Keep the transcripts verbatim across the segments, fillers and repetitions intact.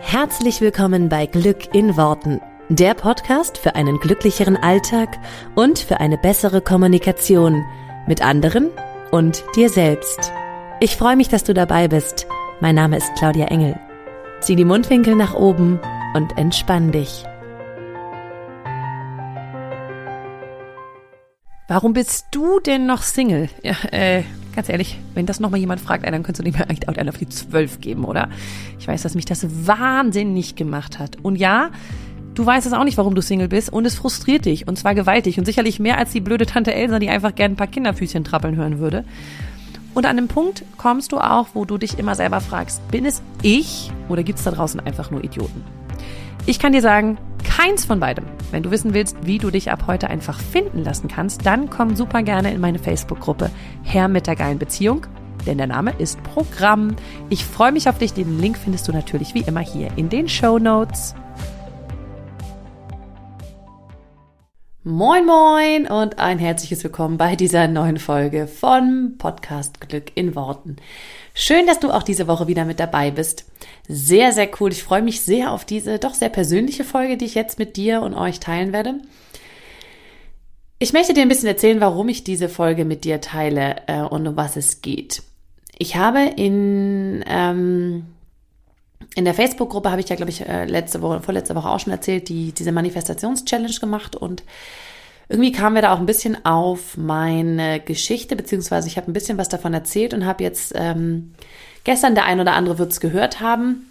Herzlich willkommen bei Glück in Worten, der Podcast für einen glücklicheren Alltag und für eine bessere Kommunikation mit anderen und dir selbst. Ich freue mich, dass du dabei bist. Mein Name ist Claudia Engel. Zieh die Mundwinkel nach oben und entspann dich. Warum bist du denn noch Single? Ja, äh, ganz ehrlich, wenn das nochmal jemand fragt, dann könntest du dem eigentlich auch einen auf die zwölf geben, oder? Ich weiß, dass mich das wahnsinnig gemacht hat. Und ja, du weißt es auch nicht, warum du Single bist und es frustriert dich und zwar gewaltig und sicherlich mehr als die blöde Tante Elsa, die einfach gern ein paar Kinderfüßchen trappeln hören würde. Und an einem Punkt kommst du auch, wo du dich immer selber fragst, bin es ich oder gibt es da draußen einfach nur Idioten? Ich kann dir sagen, keins von beidem. Wenn du wissen willst, wie du dich ab heute einfach finden lassen kannst, dann komm super gerne in meine Facebook-Gruppe Herr mit der geilen Beziehung, denn der Name ist Programm. Ich freue mich auf dich. Den Link findest du natürlich wie immer hier in den Shownotes. Moin moin und ein herzliches Willkommen bei dieser neuen Folge von Podcast Glück in Worten. Schön, dass du auch diese Woche wieder mit dabei bist. Sehr, sehr cool. Ich freue mich sehr auf diese doch sehr persönliche Folge, die ich jetzt mit dir und euch teilen werde. Ich möchte dir ein bisschen erzählen, warum ich diese Folge mit dir teile äh, und um was es geht. Ich habe in, ähm, in der Facebook-Gruppe, habe ich ja, glaube ich, äh, letzte Woche, vorletzte Woche auch schon erzählt, die diese Manifestations-Challenge gemacht und irgendwie kamen wir da auch ein bisschen auf meine Geschichte, beziehungsweise ich habe ein bisschen was davon erzählt und habe jetzt ähm, gestern, der ein oder andere wird es gehört haben,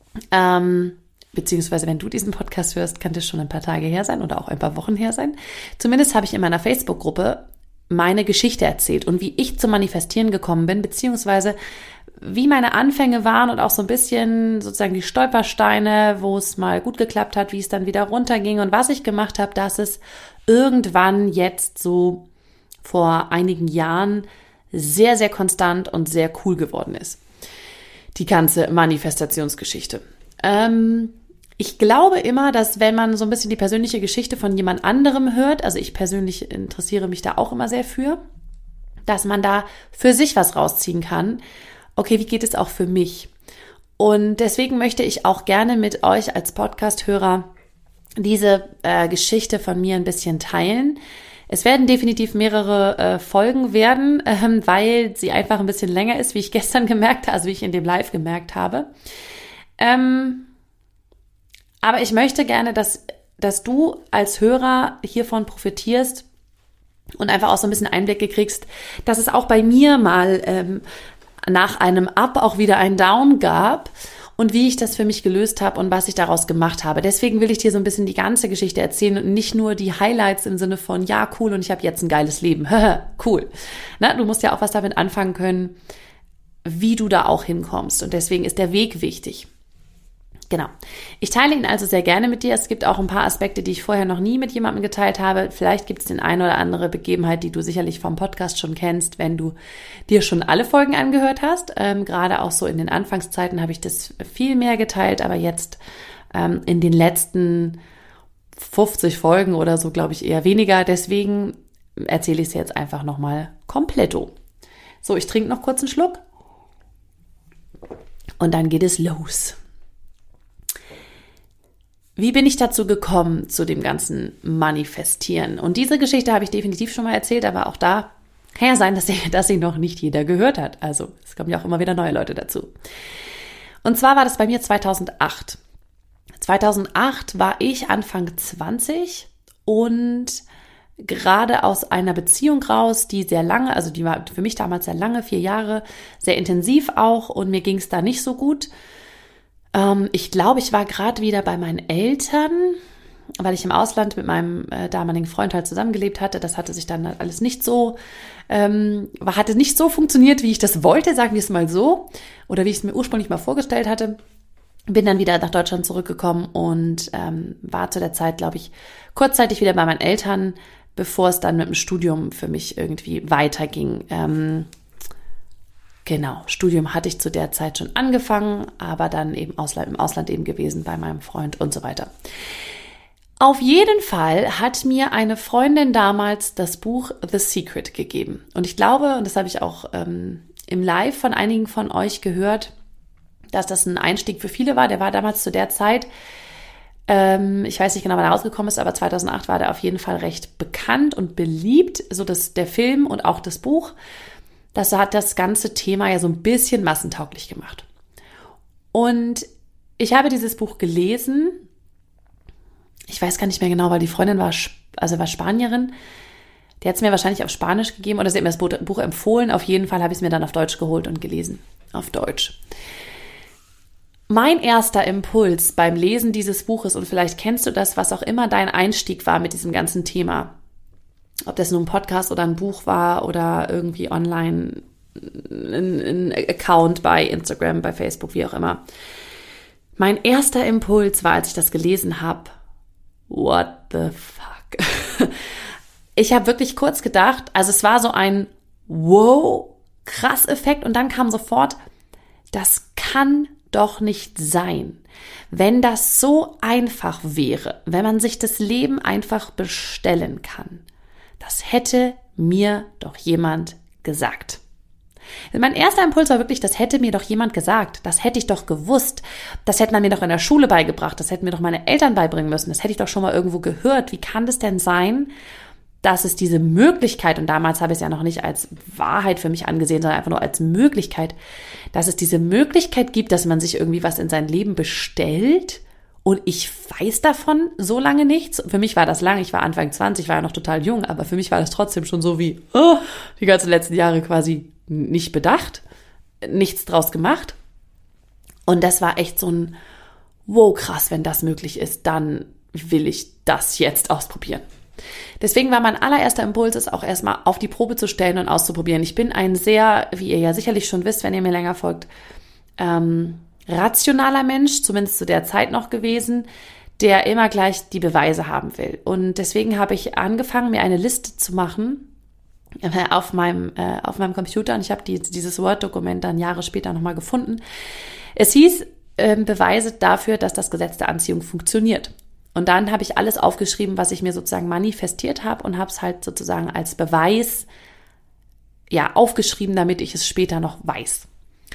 ähm, beziehungsweise wenn du diesen Podcast hörst, kann das schon ein paar Tage her sein oder auch ein paar Wochen her sein. Zumindest habe ich in meiner Facebook-Gruppe meine Geschichte erzählt und wie ich zum Manifestieren gekommen bin, beziehungsweise wie meine Anfänge waren und auch so ein bisschen sozusagen die Stolpersteine, wo es mal gut geklappt hat, wie es dann wieder runterging und was ich gemacht habe, dass es irgendwann jetzt so vor einigen Jahren sehr, sehr konstant und sehr cool geworden ist. Die ganze Manifestationsgeschichte. Ähm, ich glaube immer, dass wenn man so ein bisschen die persönliche Geschichte von jemand anderem hört, also ich persönlich interessiere mich da auch immer sehr für, dass man da für sich was rausziehen kann. Okay, wie geht es auch für mich? Und deswegen möchte ich auch gerne mit euch als Podcast-Hörer diese äh, Geschichte von mir ein bisschen teilen. Es werden definitiv mehrere äh, Folgen werden, ähm, weil sie einfach ein bisschen länger ist, wie ich gestern gemerkt habe, also wie ich in dem Live gemerkt habe. Ähm, aber ich möchte gerne, dass, dass du als Hörer hiervon profitierst und einfach auch so ein bisschen Einblicke kriegst, dass es auch bei mir mal ähm, nach einem Up auch wieder ein Down gab und wie ich das für mich gelöst habe und was ich daraus gemacht habe. Deswegen will ich dir so ein bisschen die ganze Geschichte erzählen und nicht nur die Highlights im Sinne von, ja, cool, und ich habe jetzt ein geiles Leben. Cool. Na, du musst ja auch was damit anfangen können, wie du da auch hinkommst. Und deswegen ist der Weg wichtig. Genau. Ich teile ihn also sehr gerne mit dir. Es gibt auch ein paar Aspekte, die ich vorher noch nie mit jemandem geteilt habe. Vielleicht gibt es den eine oder andere Begebenheit, die du sicherlich vom Podcast schon kennst, wenn du dir schon alle Folgen angehört hast. Ähm, gerade auch so in den Anfangszeiten habe ich das viel mehr geteilt, aber jetzt ähm, in den letzten fünfzig Folgen oder so, glaube ich, eher weniger. Deswegen erzähle ich es jetzt einfach nochmal kompletto. So, ich trinke noch kurz einen Schluck und dann geht es los. Wie bin ich dazu gekommen, zu dem ganzen Manifestieren? Und diese Geschichte habe ich definitiv schon mal erzählt, aber auch da kann ja sein, dass sie, dass sie noch nicht jeder gehört hat. Also es kommen ja auch immer wieder neue Leute dazu. Und zwar war das bei mir zweitausendacht. zweitausendacht war ich Anfang zwanzig und gerade aus einer Beziehung raus, die sehr lange, also die war für mich damals sehr lange, vier Jahre, sehr intensiv auch und mir ging es da nicht so gut. Ich glaube, ich war gerade wieder bei meinen Eltern, weil ich im Ausland mit meinem äh, damaligen Freund halt zusammengelebt hatte. Das hatte sich dann alles nicht so, ähm, hatte nicht so funktioniert, wie ich das wollte, sagen wir es mal so, oder wie ich es mir ursprünglich mal vorgestellt hatte. Bin dann wieder nach Deutschland zurückgekommen und ähm, war zu der Zeit, glaube ich, kurzzeitig wieder bei meinen Eltern, bevor es dann mit dem Studium für mich irgendwie weiterging. Ähm, Genau, Studium hatte ich zu der Zeit schon angefangen, aber dann eben Ausland, im Ausland eben gewesen bei meinem Freund und so weiter. Auf jeden Fall hat mir eine Freundin damals das Buch The Secret gegeben. Und ich glaube, und das habe ich auch ähm, im Live von einigen von euch gehört, dass das ein Einstieg für viele war. Der war damals zu der Zeit, ähm, ich weiß nicht genau, wann er rausgekommen ist, aber zweitausendacht war der auf jeden Fall recht bekannt und beliebt, so dass der Film und auch das Buch. Das hat das ganze Thema ja so ein bisschen massentauglich gemacht. Und ich habe dieses Buch gelesen. Ich weiß gar nicht mehr genau, weil die Freundin war, also war Spanierin. Die hat es mir wahrscheinlich auf Spanisch gegeben oder sie hat mir das Buch empfohlen. Auf jeden Fall habe ich es mir dann auf Deutsch geholt und gelesen. Auf Deutsch. Mein erster Impuls beim Lesen dieses Buches, und vielleicht kennst du das, was auch immer dein Einstieg war mit diesem ganzen Thema, ob das nun ein Podcast oder ein Buch war oder irgendwie online ein, ein Account bei Instagram, bei Facebook, wie auch immer. Mein erster Impuls war, als ich das gelesen habe, what the fuck? Ich habe wirklich kurz gedacht, also es war so ein wow, krass Effekt und dann kam sofort, das kann doch nicht sein. Wenn das so einfach wäre, wenn man sich das Leben einfach bestellen kann, das hätte mir doch jemand gesagt. Mein erster Impuls war wirklich, das hätte mir doch jemand gesagt, das hätte ich doch gewusst, das hätte man mir doch in der Schule beigebracht, das hätten mir doch meine Eltern beibringen müssen, das hätte ich doch schon mal irgendwo gehört. Wie kann das denn sein, dass es diese Möglichkeit, und damals habe ich es ja noch nicht als Wahrheit für mich angesehen, sondern einfach nur als Möglichkeit, dass es diese Möglichkeit gibt, dass man sich irgendwie was in sein Leben bestellt und ich weiß davon so lange nichts. Für mich war das lang, ich war Anfang zwanzig, war ja noch total jung, aber für mich war das trotzdem schon so wie oh, die ganzen letzten Jahre quasi nicht bedacht, nichts draus gemacht. Und das war echt so ein wow, krass, wenn das möglich ist, dann will ich das jetzt ausprobieren. Deswegen war mein allererster Impuls, es auch erstmal auf die Probe zu stellen und auszuprobieren. Ich bin ein sehr, wie ihr ja sicherlich schon wisst, wenn ihr mir länger folgt, ähm, rationaler Mensch, zumindest zu der Zeit noch gewesen, der immer gleich die Beweise haben will. Und deswegen habe ich angefangen, mir eine Liste zu machen äh, auf meinem, äh, auf meinem Computer. Und ich habe die, dieses Word-Dokument dann Jahre später nochmal gefunden. Es hieß, äh, Beweise dafür, dass das Gesetz der Anziehung funktioniert. Und dann habe ich alles aufgeschrieben, was ich mir sozusagen manifestiert habe und habe es halt sozusagen als Beweis ja aufgeschrieben, damit ich es später noch weiß.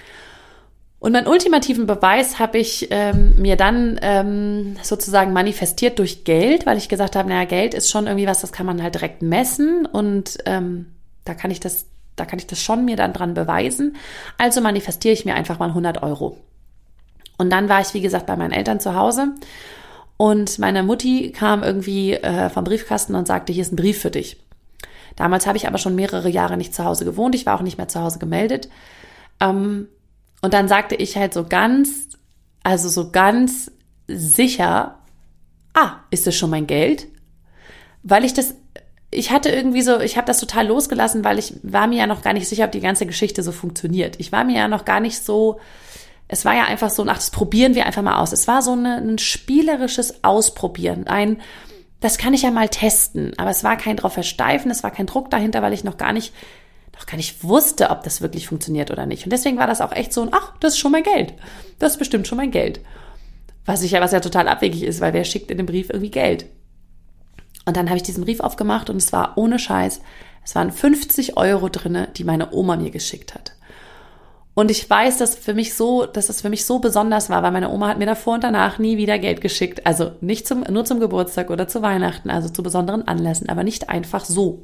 Und meinen ultimativen Beweis habe ich ähm, mir dann ähm, sozusagen manifestiert durch Geld, weil ich gesagt habe, naja, Geld ist schon irgendwie was, das kann man halt direkt messen und ähm, da kann ich das, da kann ich das schon mir dann dran beweisen. Also manifestiere ich mir einfach mal hundert Euro. Und dann war ich, wie gesagt, bei meinen Eltern zu Hause und meine Mutti kam irgendwie äh, vom Briefkasten und sagte, hier ist ein Brief für dich. Damals habe ich aber schon mehrere Jahre nicht zu Hause gewohnt, ich war auch nicht mehr zu Hause gemeldet. Ähm, Und dann sagte ich halt so ganz, also so ganz sicher, ah, ist das schon mein Geld? Weil ich das, ich hatte irgendwie so, ich habe das total losgelassen, weil ich war mir ja noch gar nicht sicher, ob die ganze Geschichte so funktioniert. Ich war mir ja noch gar nicht so, es war ja einfach so, ach, das probieren wir einfach mal aus. Es war so eine, ein spielerisches Ausprobieren, ein, das kann ich ja mal testen. Aber es war kein drauf versteifen, es war kein Druck dahinter, weil ich noch gar nicht noch gar nicht wusste, ob das wirklich funktioniert oder nicht. Und deswegen war das auch echt so ein, ach, das ist schon mein Geld. Das ist bestimmt schon mein Geld. Was ich ja, was ja total abwegig ist, weil wer schickt in dem Brief irgendwie Geld? Und dann habe ich diesen Brief aufgemacht und es war ohne Scheiß, es waren fünfzig Euro drinne, die meine Oma mir geschickt hat. Und ich weiß, dass für mich so, dass das für mich so besonders war, weil meine Oma hat mir davor und danach nie wieder Geld geschickt. Also nicht zum, nur zum Geburtstag oder zu Weihnachten, also zu besonderen Anlässen, aber nicht einfach so.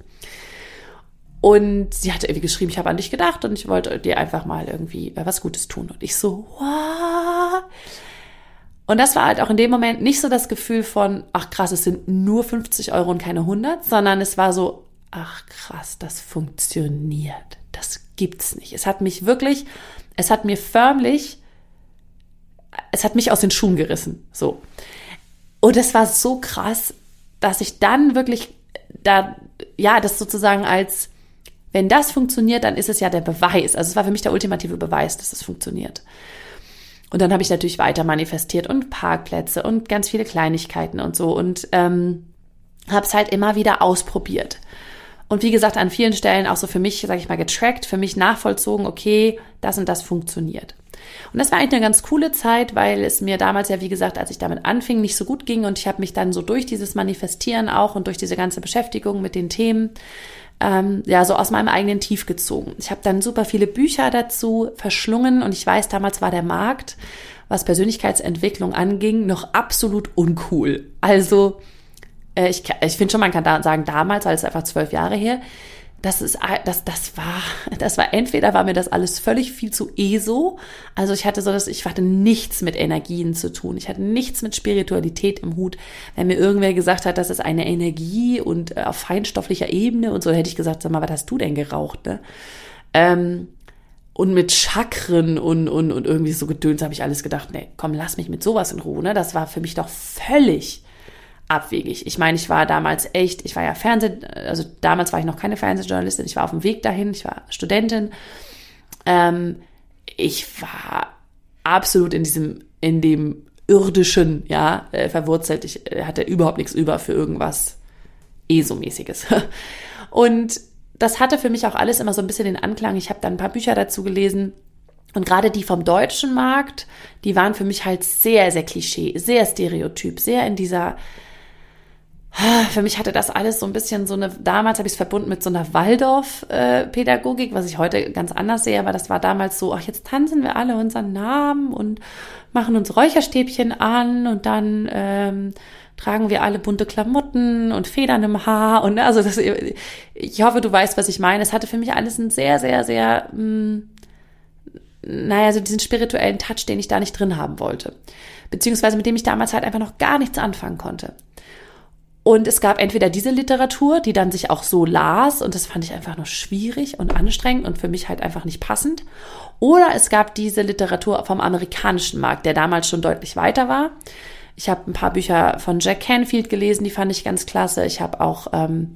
Und sie hatte irgendwie geschrieben, ich habe an dich gedacht und ich wollte dir einfach mal irgendwie was Gutes tun. Und ich so, wow. Und das war halt auch in dem Moment nicht so das Gefühl von, ach krass, es sind nur fünfzig Euro und keine hundert, sondern es war so, ach krass, das funktioniert. Das gibt's nicht. Es hat mich wirklich, es hat mir förmlich, es hat mich aus den Schuhen gerissen. So. Und es war so krass, dass ich dann wirklich da, ja, das sozusagen als, wenn das funktioniert, dann ist es ja der Beweis. Also es war für mich der ultimative Beweis, dass es funktioniert. Und dann habe ich natürlich weiter manifestiert und Parkplätze und ganz viele Kleinigkeiten und so und ähm, habe es halt immer wieder ausprobiert. Und wie gesagt, an vielen Stellen auch so für mich, sage ich mal, getrackt, für mich nachvollzogen, okay, das und das funktioniert. Und das war eigentlich eine ganz coole Zeit, weil es mir damals ja, wie gesagt, als ich damit anfing, nicht so gut ging und ich habe mich dann so durch dieses Manifestieren auch und durch diese ganze Beschäftigung mit den Themen ähm, ja so aus meinem eigenen Tief gezogen. Ich habe dann super viele Bücher dazu verschlungen und ich weiß, damals war der Markt, was Persönlichkeitsentwicklung anging, noch absolut uncool. Also äh, ich, ich finde schon, man kann da sagen damals, weil es einfach zwölf Jahre her, das ist, das, das war, das war entweder war mir das alles völlig viel zu E S O. Also ich hatte so, dass ich hatte nichts mit Energien zu tun. Ich hatte nichts mit Spiritualität im Hut. Wenn mir irgendwer gesagt hat, das ist eine Energie und auf feinstofflicher Ebene und so, hätte ich gesagt, sag mal, was hast du denn geraucht, ne? Ähm, und mit Chakren und, und, und irgendwie so Gedöns habe ich alles gedacht, nee, komm, lass mich mit sowas in Ruhe, ne? Das war für mich doch völlig abwegig. Ich meine, ich war damals echt, ich war ja Fernseh, also damals war ich noch keine Fernsehjournalistin, ich war auf dem Weg dahin, ich war Studentin. Ähm, ich war absolut in diesem, in dem irdischen, ja, äh, verwurzelt. Ich äh, hatte überhaupt nichts über für irgendwas E S O-mäßiges. Und das hatte für mich auch alles immer so ein bisschen den Anklang. Ich habe dann ein paar Bücher dazu gelesen. Und gerade die vom deutschen Markt, die waren für mich halt sehr, sehr Klischee, sehr stereotyp, sehr in dieser, für mich hatte das alles so ein bisschen so eine, damals habe ich es verbunden mit so einer Waldorf-Pädagogik, was ich heute ganz anders sehe, aber das war damals so, ach, jetzt tanzen wir alle unseren Namen und machen uns Räucherstäbchen an und dann ähm, tragen wir alle bunte Klamotten und Federn im Haar und also das, ich hoffe, du weißt, was ich meine. Es hatte für mich alles einen sehr, sehr, sehr, mh, naja, so diesen spirituellen Touch, den ich da nicht drin haben wollte, beziehungsweise mit dem ich damals halt einfach noch gar nichts anfangen konnte. Und es gab entweder diese Literatur, die dann sich auch so las und das fand ich einfach nur schwierig und anstrengend und für mich halt einfach nicht passend. Oder es gab diese Literatur vom amerikanischen Markt, der damals schon deutlich weiter war. Ich habe ein paar Bücher von Jack Canfield gelesen, die fand ich ganz klasse. Ich habe auch ähm,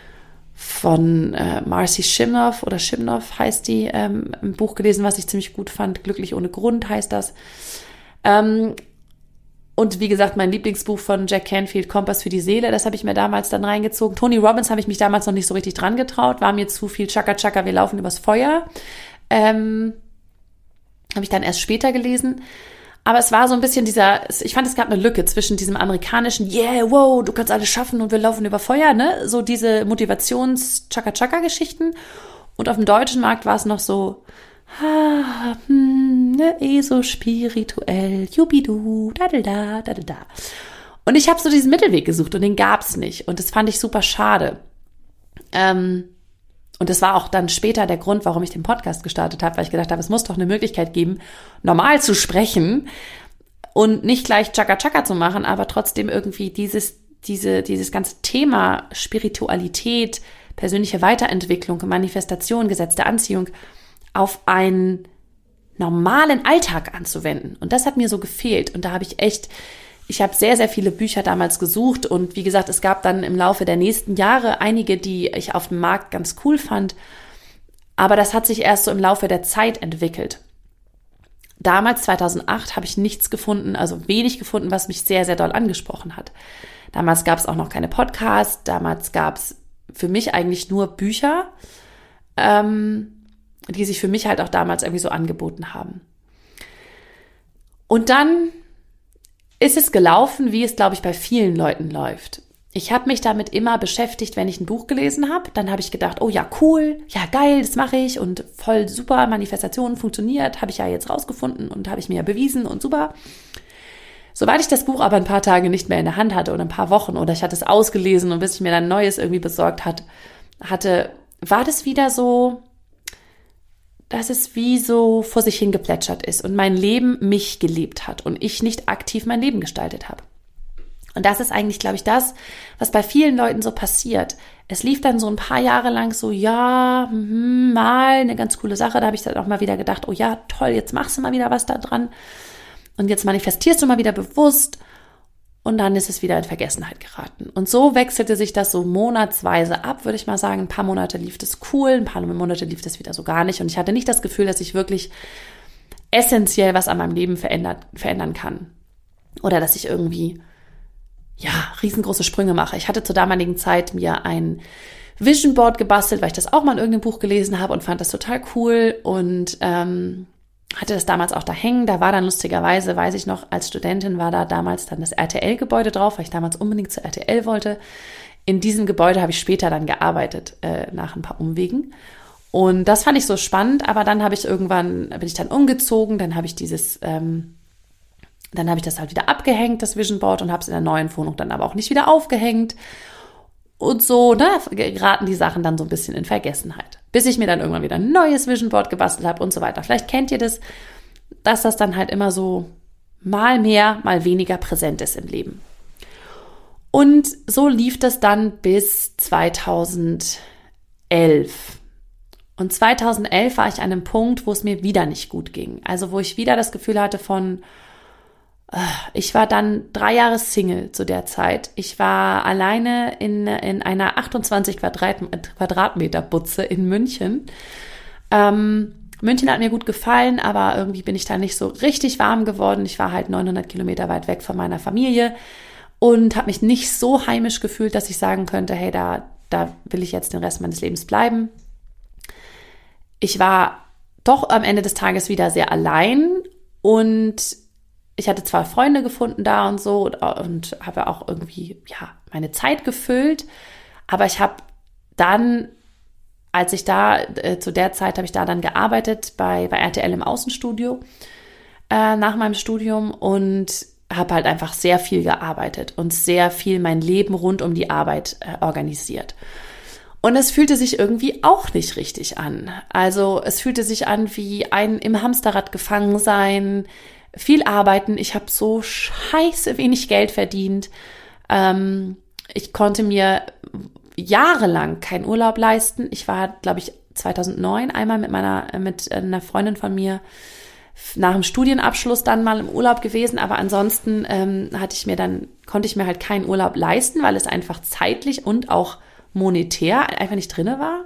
von äh, Marcy Shimoff oder Shimoff heißt die, ähm, ein Buch gelesen, was ich ziemlich gut fand. Glücklich ohne Grund heißt das. Ähm, Und wie gesagt, mein Lieblingsbuch von Jack Canfield, Kompass für die Seele, das habe ich mir damals dann reingezogen. Tony Robbins habe ich mich damals noch nicht so richtig dran getraut, war mir zu viel Chaka Chaka, wir laufen übers Feuer. Ähm, habe ich dann erst später gelesen. Aber es war so ein bisschen dieser, ich fand, es gab eine Lücke zwischen diesem amerikanischen, yeah, wow, du kannst alles schaffen und wir laufen über Feuer, ne? So diese Motivations-Chaka-Chaka-Geschichten. Und auf dem deutschen Markt war es noch so, ah, hm, ne, eh so spirituell, jubidu, dadada, dadada. Und ich habe so diesen Mittelweg gesucht und den gab's nicht. Und das fand ich super schade. Ähm, und das war auch dann später der Grund, warum ich den Podcast gestartet habe, weil ich gedacht habe, es muss doch eine Möglichkeit geben, normal zu sprechen und nicht gleich Chaka Chaka zu machen, aber trotzdem irgendwie dieses, diese, dieses ganze Thema Spiritualität, persönliche Weiterentwicklung, Manifestation, Gesetz der Anziehung auf einen normalen Alltag anzuwenden. Und das hat mir so gefehlt. Und da habe ich echt, ich habe sehr, sehr viele Bücher damals gesucht. Und wie gesagt, es gab dann im Laufe der nächsten Jahre einige, die ich auf dem Markt ganz cool fand. Aber das hat sich erst so im Laufe der Zeit entwickelt. Damals, zweitausendacht, habe ich nichts gefunden, also wenig gefunden, was mich sehr, sehr doll angesprochen hat. Damals gab es auch noch keine Podcasts. Damals gab es für mich eigentlich nur Bücher, ähm, die sich für mich halt auch damals irgendwie so angeboten haben. Und dann ist es gelaufen, wie es, glaube ich, bei vielen Leuten läuft. Ich habe mich damit immer beschäftigt, wenn ich ein Buch gelesen habe. Dann habe ich gedacht, oh ja, cool, ja geil, das mache ich und voll super, Manifestation funktioniert, habe ich ja jetzt rausgefunden und habe ich mir ja bewiesen und super. Sobald ich das Buch aber ein paar Tage nicht mehr in der Hand hatte oder ein paar Wochen oder ich hatte es ausgelesen und bis ich mir dann Neues irgendwie besorgt hat, hatte, war das wieder so, dass es wie so vor sich hingeplätschert ist und mein Leben mich gelebt hat und ich nicht aktiv mein Leben gestaltet habe. Und das ist eigentlich, glaube ich, das, was bei vielen Leuten so passiert. Es lief dann so ein paar Jahre lang so, ja, mm, mal eine ganz coole Sache. Da habe ich dann auch mal wieder gedacht, oh ja, toll, jetzt machst du mal wieder was da dran. Und jetzt manifestierst du mal wieder bewusst. Und dann ist es wieder in Vergessenheit geraten. Und so wechselte sich das so monatsweise ab, würde ich mal sagen. Ein paar Monate lief das cool, ein paar Monate lief das wieder so gar nicht. Und ich hatte nicht das Gefühl, dass ich wirklich essentiell was an meinem Leben verändert, verändern kann. Oder dass ich irgendwie, ja, riesengroße Sprünge mache. Ich hatte zur damaligen Zeit mir ein Vision Board gebastelt, weil ich das auch mal in irgendeinem Buch gelesen habe und fand das total cool. Und ähm, hatte das damals auch da hängen. Da war dann lustigerweise, weiß ich noch, als Studentin war da damals dann das R T L-Gebäude drauf, weil ich damals unbedingt zur R T L wollte. in diesem Gebäude habe ich später dann gearbeitet, äh, nach ein paar Umwegen. Und das fand ich so spannend, aber dann habe ich irgendwann, bin ich dann umgezogen, dann habe ich dieses, ähm, dann habe ich das halt wieder abgehängt, das Vision Board, und habe es in der neuen Wohnung dann aber auch nicht wieder aufgehängt. Und so, ne, geraten die Sachen dann so ein bisschen in Vergessenheit. Bis ich mir dann irgendwann wieder ein neues Vision Board gebastelt habe und so weiter. Vielleicht kennt ihr das, dass das dann halt immer so mal mehr, mal weniger präsent ist im Leben. Und so lief das dann bis zweitausendelf. Und zweitausendelf war ich an einem Punkt, wo es mir wieder nicht gut ging. Also wo ich wieder das Gefühl hatte von, ich war dann drei Jahre Single zu der Zeit. Ich war alleine in, in einer achtundzwanzig Quadrat, Quadratmeter Butze in München. Ähm, München hat mir gut gefallen, aber irgendwie bin ich da nicht so richtig warm geworden. Ich war halt neunhundert Kilometer weit weg von meiner Familie und habe mich nicht so heimisch gefühlt, dass ich sagen könnte, hey, da, da will ich jetzt den Rest meines Lebens bleiben. Ich war doch am Ende des Tages wieder sehr allein und ich hatte zwar Freunde gefunden da und so und, und habe auch irgendwie, ja, meine Zeit gefüllt, aber ich habe dann, als ich da, äh, zu der Zeit habe ich da dann gearbeitet bei, bei R T L im Außenstudio äh, nach meinem Studium und habe halt einfach sehr viel gearbeitet und sehr viel mein Leben rund um die Arbeit äh, organisiert. Und es fühlte sich irgendwie auch nicht richtig an. Also es fühlte sich an wie ein im Hamsterrad gefangen sein, viel arbeiten. Ich habe so scheiße wenig Geld verdient. Ähm, ich konnte mir jahrelang keinen Urlaub leisten. Ich war, glaube ich, zweitausendneun einmal mit meiner mit einer Freundin von mir nach dem Studienabschluss dann mal im Urlaub gewesen. Aber ansonsten ähm, hatte ich mir dann konnte ich mir halt keinen Urlaub leisten, weil es einfach zeitlich und auch monetär einfach nicht drinne war.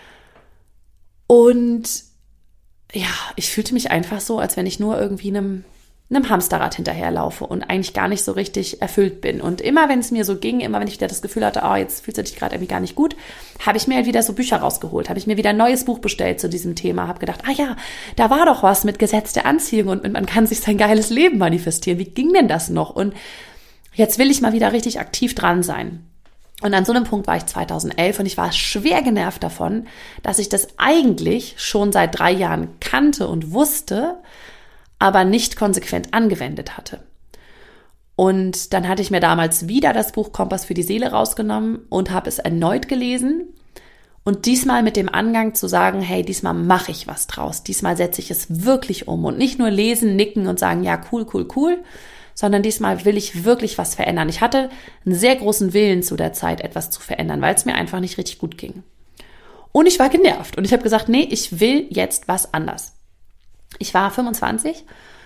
Und ja, ich fühlte mich einfach so, als wenn ich nur irgendwie einem, einem Hamsterrad hinterherlaufe und eigentlich gar nicht so richtig erfüllt bin. Und immer, wenn es mir so ging, immer wenn ich wieder das Gefühl hatte, oh, jetzt fühlst du dich gerade irgendwie gar nicht gut, habe ich mir halt wieder so Bücher rausgeholt, habe ich mir wieder ein neues Buch bestellt zu diesem Thema, habe gedacht, ah ja, da war doch was mit Gesetz der Anziehung und man kann sich sein geiles Leben manifestieren. Wie ging denn das noch? Und jetzt will ich mal wieder richtig aktiv dran sein. Und an so einem Punkt war ich zweitausendelf und ich war schwer genervt davon, dass ich das eigentlich schon seit drei Jahren kannte und wusste, aber nicht konsequent angewendet hatte. Und dann hatte ich mir damals wieder das Buch Kompass für die Seele rausgenommen und habe es erneut gelesen und diesmal mit dem Angang zu sagen, hey, diesmal mache ich was draus, diesmal setze ich es wirklich um und nicht nur lesen, nicken und sagen, ja, cool, cool, cool, sondern diesmal will ich wirklich was verändern. Ich hatte einen sehr großen Willen zu der Zeit, etwas zu verändern, weil es mir einfach nicht richtig gut ging. Und ich war genervt und ich habe gesagt, nee, ich will jetzt was anders. Ich war fünfundzwanzig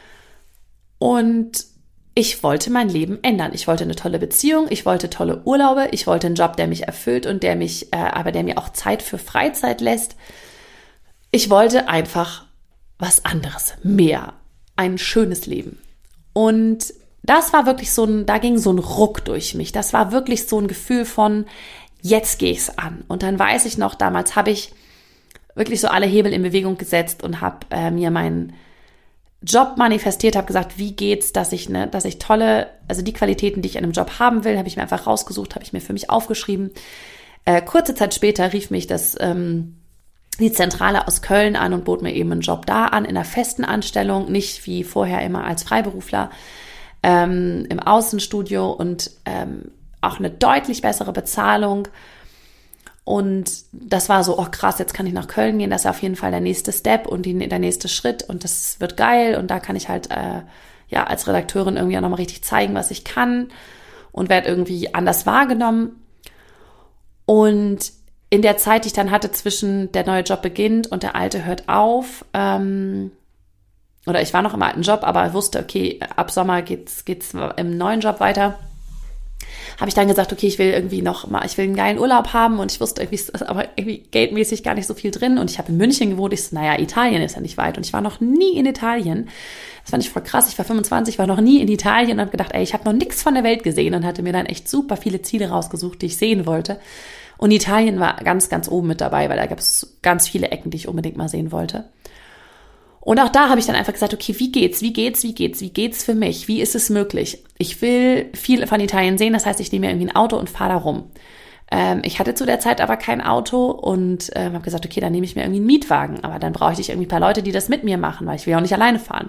und ich wollte mein Leben ändern. Ich wollte eine tolle Beziehung, ich wollte tolle Urlaube, ich wollte einen Job, der mich erfüllt und der mich, äh, aber der mir auch Zeit für Freizeit lässt. Ich wollte einfach was anderes, mehr, ein schönes Leben. Und das war wirklich so ein, da ging so ein Ruck durch mich. Das war wirklich so ein Gefühl von, jetzt gehe ich's an. Und dann weiß ich noch, damals habe ich wirklich so alle Hebel in Bewegung gesetzt und habe äh, mir meinen Job manifestiert, habe gesagt, wie geht's, dass ich ne, dass ich tolle, also die Qualitäten, die ich in einem Job haben will, habe ich mir einfach rausgesucht, habe ich mir für mich aufgeschrieben. Äh, kurze Zeit später rief mich das ähm, die Zentrale aus Köln an und bot mir eben einen Job da an, in einer festen Anstellung, nicht wie vorher immer als Freiberufler ähm, im Außenstudio und ähm, auch eine deutlich bessere Bezahlung. Und das war so, oh krass, jetzt kann ich nach Köln gehen, das ist auf jeden Fall der nächste Step und die, der nächste Schritt und das wird geil und da kann ich halt äh, ja als Redakteurin irgendwie auch nochmal richtig zeigen, was ich kann und werde irgendwie anders wahrgenommen. Und in der Zeit, die ich dann hatte zwischen der neue Job beginnt und der alte hört auf, ähm, oder ich war noch im alten Job, aber wusste, okay, ab Sommer geht's geht's im neuen Job weiter, habe ich dann gesagt, okay, ich will irgendwie noch mal, ich will einen geilen Urlaub haben und ich wusste irgendwie, ist aber irgendwie geldmäßig gar nicht so viel drin und ich habe in München gewohnt, ich so, naja, Italien ist ja nicht weit und ich war noch nie in Italien. Das fand ich voll krass, ich war fünfundzwanzig, war noch nie in Italien und habe gedacht, ey, ich habe noch nichts von der Welt gesehen und hatte mir dann echt super viele Ziele rausgesucht, die ich sehen wollte. Und Italien war ganz, ganz oben mit dabei, weil da gab es ganz viele Ecken, die ich unbedingt mal sehen wollte. Und auch da habe ich dann einfach gesagt, okay, wie geht's, wie geht's, wie geht's, wie geht's für mich? Wie ist es möglich? Ich will viel von Italien sehen, das heißt, ich nehme mir irgendwie ein Auto und fahre da rum. Ähm, ich hatte zu der Zeit aber kein Auto und ähm, habe gesagt, okay, dann nehme ich mir irgendwie einen Mietwagen. Aber dann brauchte ich irgendwie ein paar Leute, die das mit mir machen, weil ich will ja auch nicht alleine fahren.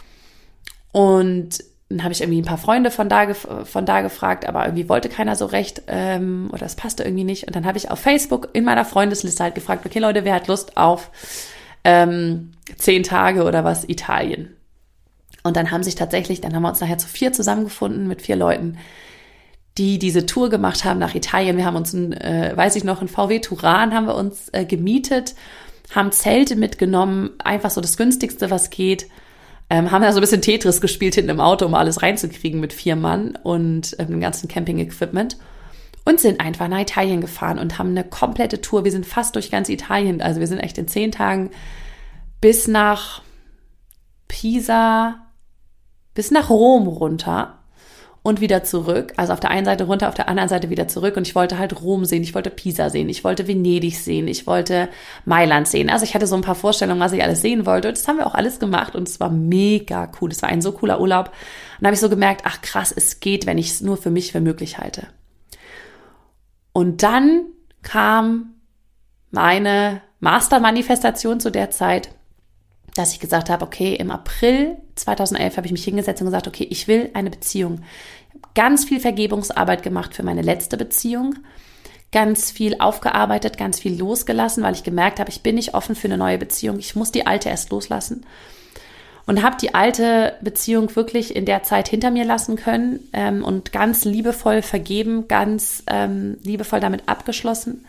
Und dann habe ich irgendwie ein paar Freunde von da, von da gefragt, aber irgendwie wollte keiner so recht ähm, oder es passte irgendwie nicht. Und dann habe ich auf Facebook in meiner Freundesliste halt gefragt, okay Leute, wer hat Lust auf ähm, zehn Tage oder was Italien? Und dann haben sich tatsächlich, dann haben wir uns nachher zu vier zusammengefunden mit vier Leuten, die diese Tour gemacht haben nach Italien. Wir haben uns, ein, äh, weiß ich noch, ein V W Touran haben wir uns äh, gemietet, haben Zelte mitgenommen, einfach so das Günstigste, was geht. Ähm, haben da so ein bisschen Tetris gespielt hinten im Auto, um alles reinzukriegen mit vier Mann und ähm, dem ganzen Camping-Equipment und sind einfach nach Italien gefahren und haben eine komplette Tour. Wir sind fast durch ganz Italien, also wir sind echt in zehn Tagen bis nach Pisa, bis nach Rom runter und wieder zurück. Also auf der einen Seite runter, auf der anderen Seite wieder zurück. Und ich wollte halt Rom sehen, ich wollte Pisa sehen, ich wollte Venedig sehen, ich wollte Mailand sehen. Also ich hatte so ein paar Vorstellungen, was ich alles sehen wollte. Und das haben wir auch alles gemacht und es war mega cool. Es war ein so cooler Urlaub. Und da habe ich so gemerkt, ach krass, es geht, wenn ich es nur für mich für möglich halte. Und dann kam meine Mastermanifestation zu der Zeit, dass ich gesagt habe, okay, im April zweitausendelf habe ich mich hingesetzt und gesagt, okay, ich will eine Beziehung. Ich habe ganz viel Vergebungsarbeit gemacht für meine letzte Beziehung, ganz viel aufgearbeitet, ganz viel losgelassen, weil ich gemerkt habe, ich bin nicht offen für eine neue Beziehung. Ich muss die alte erst loslassen. Und habe die alte Beziehung wirklich in der Zeit hinter mir lassen können ähm, und ganz liebevoll vergeben, ganz ähm, liebevoll damit abgeschlossen.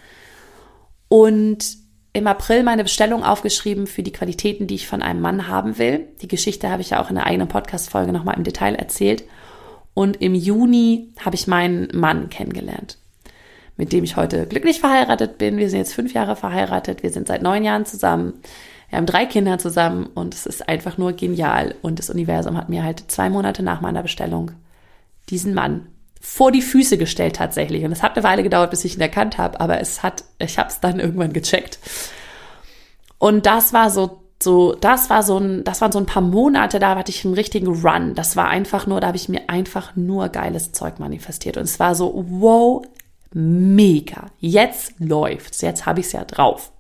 Und im April meine Bestellung aufgeschrieben für die Qualitäten, die ich von einem Mann haben will. Die Geschichte habe ich ja auch in einer eigenen Podcast-Folge nochmal im Detail erzählt. Und im Juni habe ich meinen Mann kennengelernt, mit dem ich heute glücklich verheiratet bin. Wir sind jetzt fünf Jahre verheiratet. Wir sind seit neun Jahren zusammen. Wir haben drei Kinder zusammen und es ist einfach nur genial. Und das Universum hat mir halt zwei Monate nach meiner Bestellung diesen Mann vor die Füße gestellt tatsächlich. Und es hat eine Weile gedauert, bis ich ihn erkannt habe, aber es hat, ich habe es dann irgendwann gecheckt. Und das war so, so, das war so ein, das waren so ein paar Monate, da hatte ich einen richtigen Run. Das war einfach nur, da habe ich mir einfach nur geiles Zeug manifestiert. Und es war so, wow, mega. Jetzt läuft's. Jetzt habe ich es ja drauf.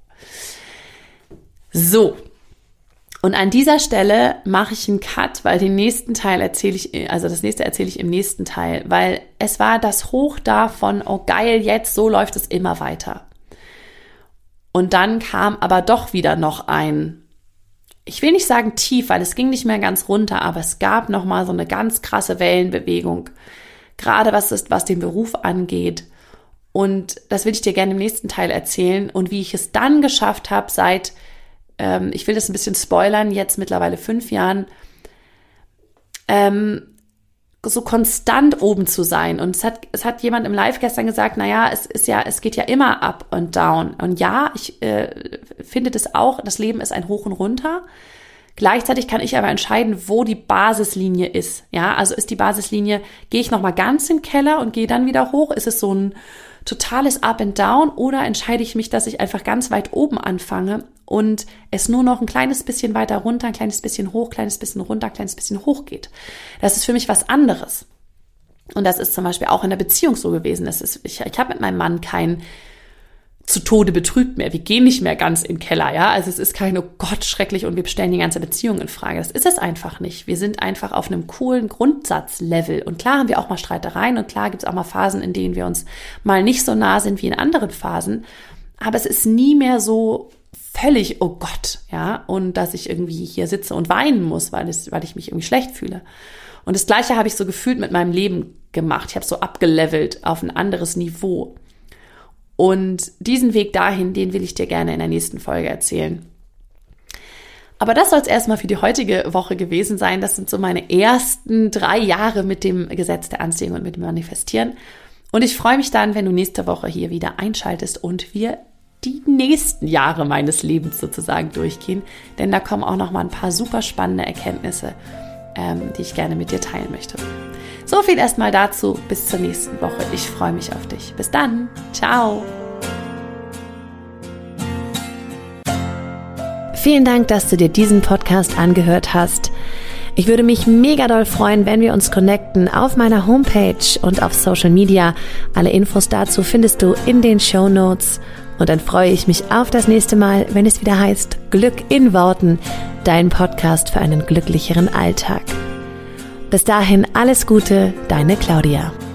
So. Und an dieser Stelle mache ich einen Cut, weil den nächsten Teil erzähle ich, also das nächste erzähle ich im nächsten Teil, weil es war das Hoch davon, oh geil, jetzt, so läuft es immer weiter. Und dann kam aber doch wieder noch ein, ich will nicht sagen tief, weil es ging nicht mehr ganz runter, aber es gab nochmal so eine ganz krasse Wellenbewegung, gerade was ist, was den Beruf angeht. Und das will ich dir gerne im nächsten Teil erzählen und wie ich es dann geschafft habe, seit ich will das ein bisschen spoilern, jetzt mittlerweile fünf Jahren, ähm, so konstant oben zu sein. Und es hat, es hat jemand im Live gestern gesagt, naja, es ist ja, es geht ja immer up und down. Und ja, ich äh, finde das auch, das Leben ist ein Hoch und Runter. Gleichzeitig kann ich aber entscheiden, wo die Basislinie ist. Ja, also ist die Basislinie, gehe ich nochmal ganz in den Keller und gehe dann wieder hoch? Ist es so ein totales Up and Down oder entscheide ich mich, dass ich einfach ganz weit oben anfange und es nur noch ein kleines bisschen weiter runter, ein kleines bisschen hoch, ein kleines bisschen runter, ein kleines bisschen hoch geht. Das ist für mich was anderes. Und das ist zum Beispiel auch in der Beziehung so gewesen. Das ist, ich, ich habe mit meinem Mann kein zu Tode betrübt mehr. Wir gehen nicht mehr ganz in den Keller, ja. Also es ist kein, oh Gott, schrecklich und wir stellen die ganze Beziehung in Frage. Das ist es einfach nicht. Wir sind einfach auf einem coolen Grundsatzlevel. Und klar haben wir auch mal Streitereien und klar gibt es auch mal Phasen, in denen wir uns mal nicht so nah sind wie in anderen Phasen. Aber es ist nie mehr so völlig, oh Gott, ja. Und dass ich irgendwie hier sitze und weinen muss, weil, es, weil ich mich irgendwie schlecht fühle. Und das Gleiche habe ich so gefühlt mit meinem Leben gemacht. Ich habe so abgelevelt auf ein anderes Niveau. Und diesen Weg dahin, den will ich dir gerne in der nächsten Folge erzählen. Aber das soll es erstmal für die heutige Woche gewesen sein. Das sind so meine ersten drei Jahre mit dem Gesetz der Anziehung und mit dem Manifestieren. Und ich freue mich dann, wenn du nächste Woche hier wieder einschaltest und wir die nächsten Jahre meines Lebens sozusagen durchgehen. Denn da kommen auch noch mal ein paar super spannende Erkenntnisse, ähm, die ich gerne mit dir teilen möchte. So viel erstmal dazu. Bis zur nächsten Woche. Ich freue mich auf dich. Bis dann. Ciao. Vielen Dank, dass du dir diesen Podcast angehört hast. Ich würde mich mega doll freuen, wenn wir uns connecten auf meiner Homepage und auf Social Media. Alle Infos dazu findest du in den Shownotes. Und dann freue ich mich auf das nächste Mal, wenn es wieder heißt Glück in Worten, dein Podcast für einen glücklicheren Alltag. Bis dahin alles Gute, deine Claudia.